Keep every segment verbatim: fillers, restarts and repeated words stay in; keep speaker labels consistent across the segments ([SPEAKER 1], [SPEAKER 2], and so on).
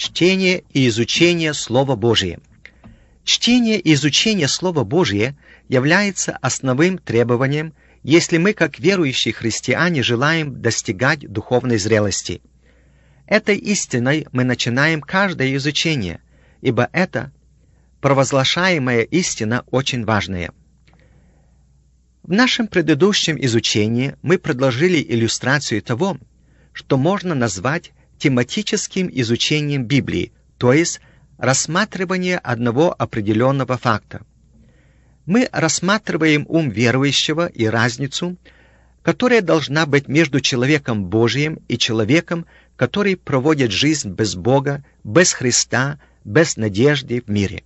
[SPEAKER 1] Чтение и изучение Слова Божия. Чтение и изучение Слова Божия является основным требованием, если мы, как верующие христиане, желаем достигать духовной зрелости. Этой истиной мы начинаем каждое изучение, ибо это провозглашаемая истина очень важная. В нашем предыдущем изучении мы предложили иллюстрацию того, что можно назвать тематическим изучением Библии, то есть рассматривание одного определенного факта. Мы рассматриваем ум верующего и разницу, которая должна быть между человеком Божиим и человеком, который проводит жизнь без Бога, без Христа, без надежды в мире.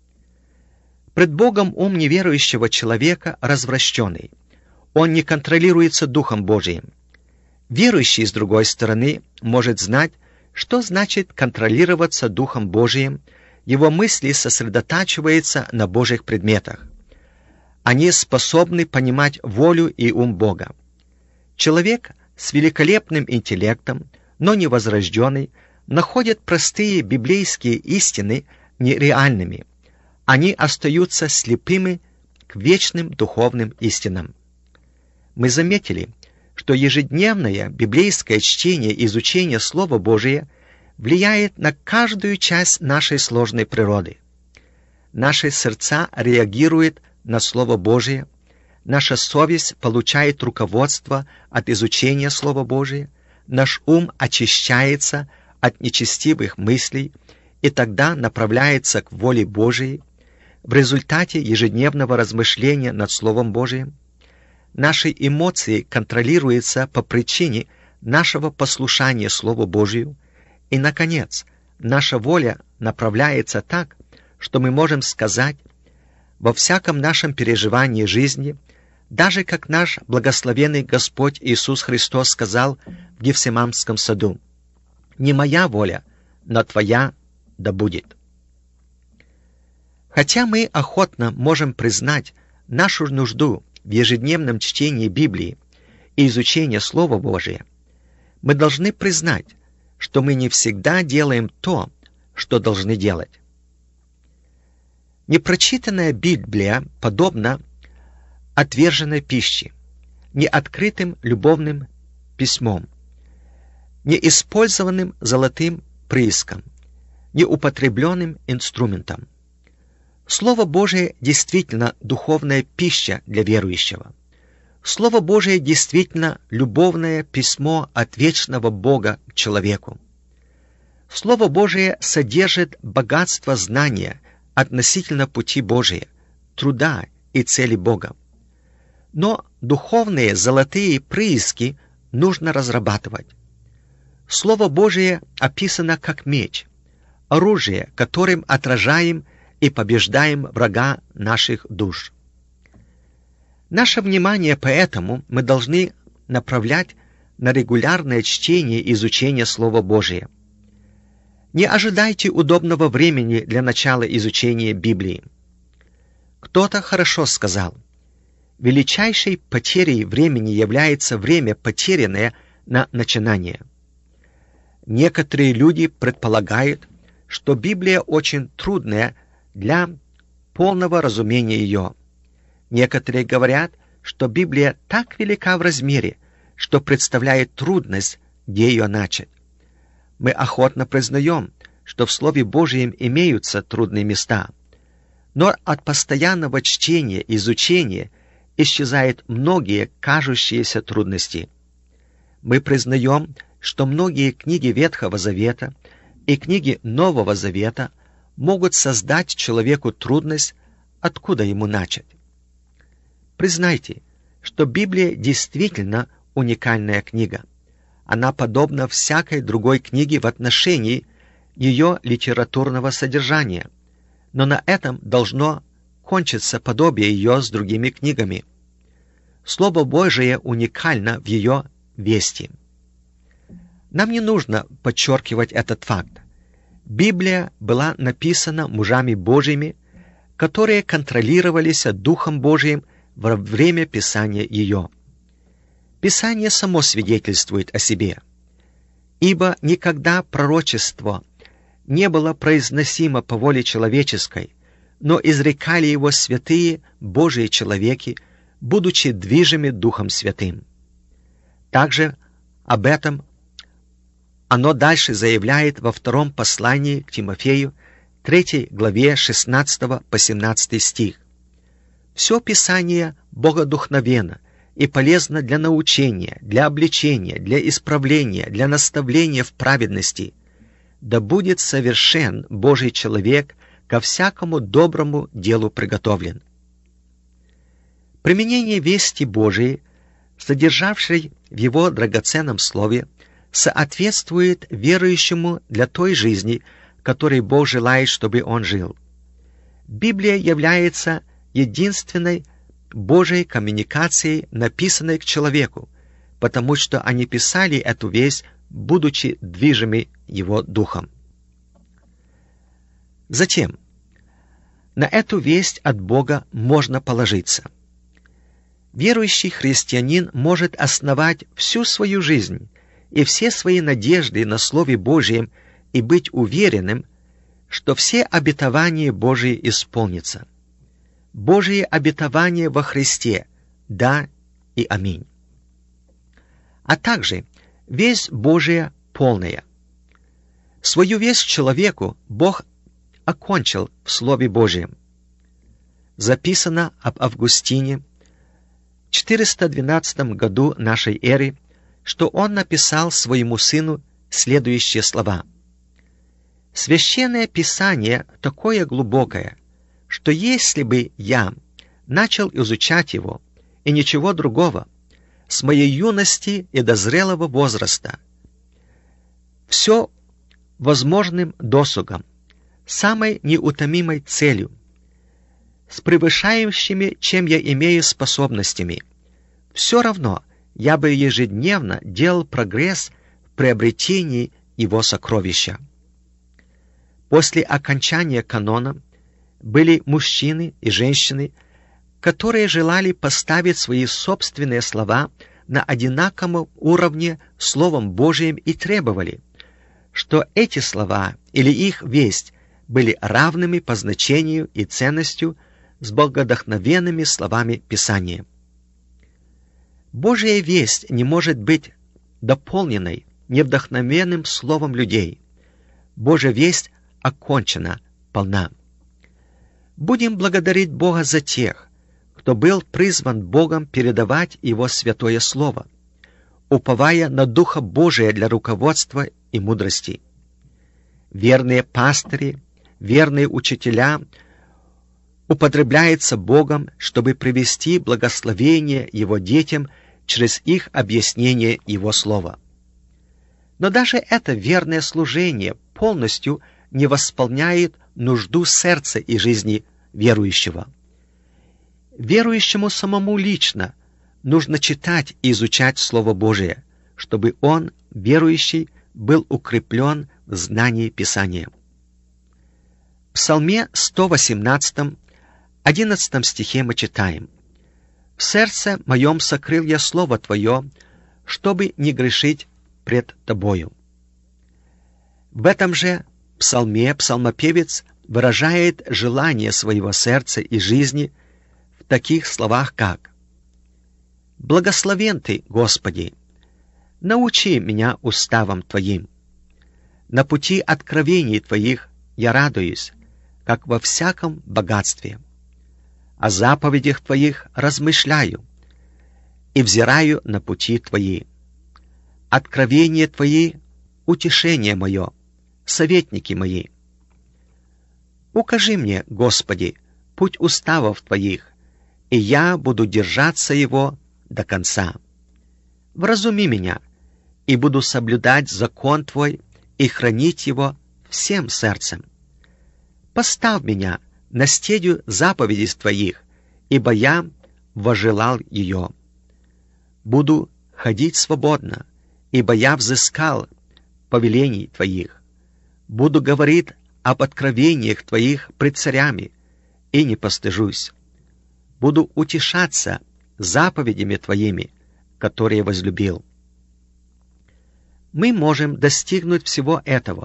[SPEAKER 1] Пред Богом ум неверующего человека развращенный. Он не контролируется Духом Божиим. Верующий, с другой стороны, может знать, что значит контролироваться Духом Божиим, его мысли сосредотачиваются на Божьих предметах. Они способны понимать волю и ум Бога. Человек с великолепным интеллектом, но невозрожденный, находит простые библейские истины нереальными. Они остаются слепыми к вечным духовным истинам. Мы заметили, что ежедневное библейское чтение и изучение Слова Божия влияет на каждую часть нашей сложной природы. Наши сердца реагируют на Слово Божие, наша совесть получает руководство от изучения Слова Божия, наш ум очищается от нечестивых мыслей и тогда направляется к воле Божией в результате ежедневного размышления над Словом Божиим. Наши эмоции контролируются по причине нашего послушания Слову Божию, и, наконец, наша воля направляется так, что мы можем сказать во всяком нашем переживании жизни, даже как наш благословенный Господь Иисус Христос сказал в Гефсиманском саду: «Не моя воля, но Твоя да будет». Хотя мы охотно можем признать нашу нужду в ежедневном чтении Библии и изучении Слова Божия, мы должны признать, что мы не всегда делаем то, что должны делать. Непрочитанная Библия подобна отверженной пище, неоткрытым любовным письмом, неиспользованным золотым прииском, неупотребленным инструментом. Слово Божие действительно духовная пища для верующего. Слово Божие действительно любовное письмо от вечного Бога к человеку. Слово Божие содержит богатство знания относительно пути Божия, труда и цели Бога. Но духовные золотые прииски нужно разрабатывать. Слово Божие описано как меч, оружие, которым отражаем и побеждаем врага наших душ. Наше внимание поэтому мы должны направлять на регулярное чтение и изучение Слова Божия. Не ожидайте удобного времени для начала изучения Библии. Кто-то хорошо сказал: величайшей потерей времени является время, потерянное на начинание. Некоторые люди предполагают, что Библия очень трудная для полного разумения ее. Некоторые говорят, что Библия так велика в размере, что представляет трудность, где ее начать. Мы охотно признаем, что в Слове Божьем имеются трудные места, но от постоянного чтения и изучения исчезают многие кажущиеся трудности. Мы признаем, что многие книги Ветхого Завета и книги Нового Завета могут создать человеку трудность, откуда ему начать. Признайте, что Библия действительно уникальная книга. Она подобна всякой другой книге в отношении ее литературного содержания, но на этом должно кончиться подобие ее с другими книгами. Слово Божие уникально в ее вести. Нам не нужно подчеркивать этот факт. Библия была написана мужами Божьими, которые контролировались Духом Божиим во время писания ее. Писание само свидетельствует о себе. Ибо никогда пророчество не было произносимо по воле человеческой, но изрекали его святые Божии человеки, будучи движимы Духом Святым. Также об этом оно дальше заявляет во втором послании к Тимофею, третьей главе шестнадцатого по семнадцатый стих. «Все Писание богодухновенно и полезно для научения, для обличения, для исправления, для наставления в праведности. Да будет совершен Божий человек, ко всякому доброму делу приготовлен». Применение вести Божией, содержавшей в его драгоценном слове, соответствует верующему для той жизни, которой Бог желает, чтобы он жил. Библия является единственной Божьей коммуникацией, написанной к человеку, потому что они писали эту весть, будучи движимы его духом. Затем, на эту весть от Бога можно положиться. Верующий христианин может основать всю свою жизнь и все свои надежды на Слове Божьем и быть уверенным, что все обетования Божьи исполнятся. Божьи обетования во Христе, да и аминь. А также весть Божия полная. Свою весть человеку Бог окончил в Слове Божьем. Записано об Августине в четыреста двенадцатом году нашей эры, что он написал своему сыну следующие слова. «Священное Писание такое глубокое, что если бы я начал изучать его, и ничего другого, с моей юности и до зрелого возраста, все возможным досугом, самой неутомимой целью, с превышающими, чем я имею способностями, все равно я бы ежедневно делал прогресс в приобретении его сокровища». После окончания канона были мужчины и женщины, которые желали поставить свои собственные слова на одинаковом уровне Словом Божиим и требовали, что эти слова или их весть были равными по значению и ценностью с богодухновенными словами Писания. Божья весть не может быть дополненной невдохновенным словом людей. Божья весть окончена, полна. Будем благодарить Бога за тех, кто был призван Богом передавать Его святое Слово, уповая на Духа Божия для руководства и мудрости. Верные пастыри, верные учителя употребляются Богом, чтобы привести благословение Его детям через их объяснение Его Слова. Но даже это верное служение полностью не восполняет нужду сердца и жизни верующего. Верующему самому лично нужно читать и изучать Слово Божие, чтобы он, верующий, был укреплен в знании Писания. В Псалме сто восемнадцатом, одиннадцатом стихе мы читаем: «В сердце моем сокрыл я Слово Твое, чтобы не грешить пред Тобою». В этом же псалме псалмопевец выражает желание своего сердца и жизни в таких словах, как: «Благословен Ты, Господи, научи меня уставам Твоим. На пути откровений Твоих я радуюсь, как во всяком богатстве. О заповедях Твоих размышляю и взираю на пути Твои. Откровения Твои — утешение мое, советники мои. Укажи мне, Господи, путь уставов Твоих, и я буду держаться его до конца. Вразуми меня, и буду соблюдать закон Твой и хранить его всем сердцем. Поставь меня на стезю заповедей Твоих, ибо я возжелал ее. Буду ходить свободно, ибо я взыскал повелений Твоих. Буду говорить об откровениях Твоих пред царями, и не постыжусь. Буду утешаться заповедями Твоими, которые возлюбил. Мы можем достигнуть всего этого,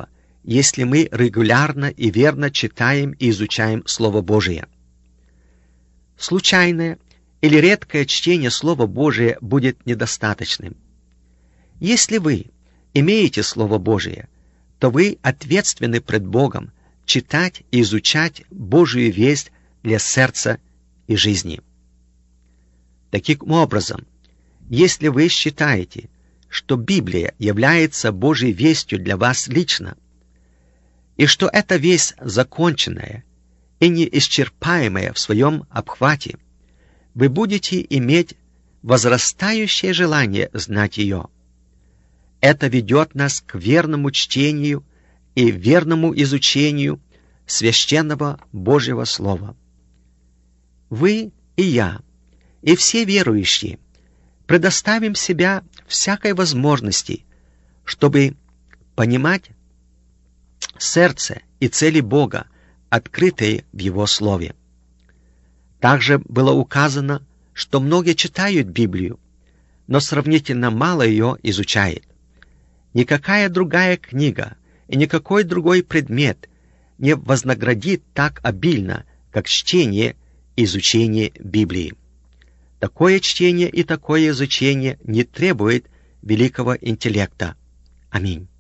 [SPEAKER 1] если мы регулярно и верно читаем и изучаем Слово Божие. Случайное или редкое чтение Слова Божия будет недостаточным. Если вы имеете Слово Божие, то вы ответственны пред Богом читать и изучать Божию весть для сердца и жизни. Таким образом, если вы считаете, что Библия является Божьей вестью для вас лично, и что эта весть законченная и неисчерпаемая в своем обхвате, вы будете иметь возрастающее желание знать ее. Это ведет нас к верному чтению и верному изучению священного Божьего Слова. Вы и я, и все верующие предоставим себя всякой возможности, чтобы понимать сердце и цели Бога, открытые в Его Слове. Также было указано, что многие читают Библию, но сравнительно мало ее изучают. Никакая другая книга и никакой другой предмет не вознаградит так обильно, как чтение и изучение Библии. Такое чтение и такое изучение не требует великого интеллекта. Аминь.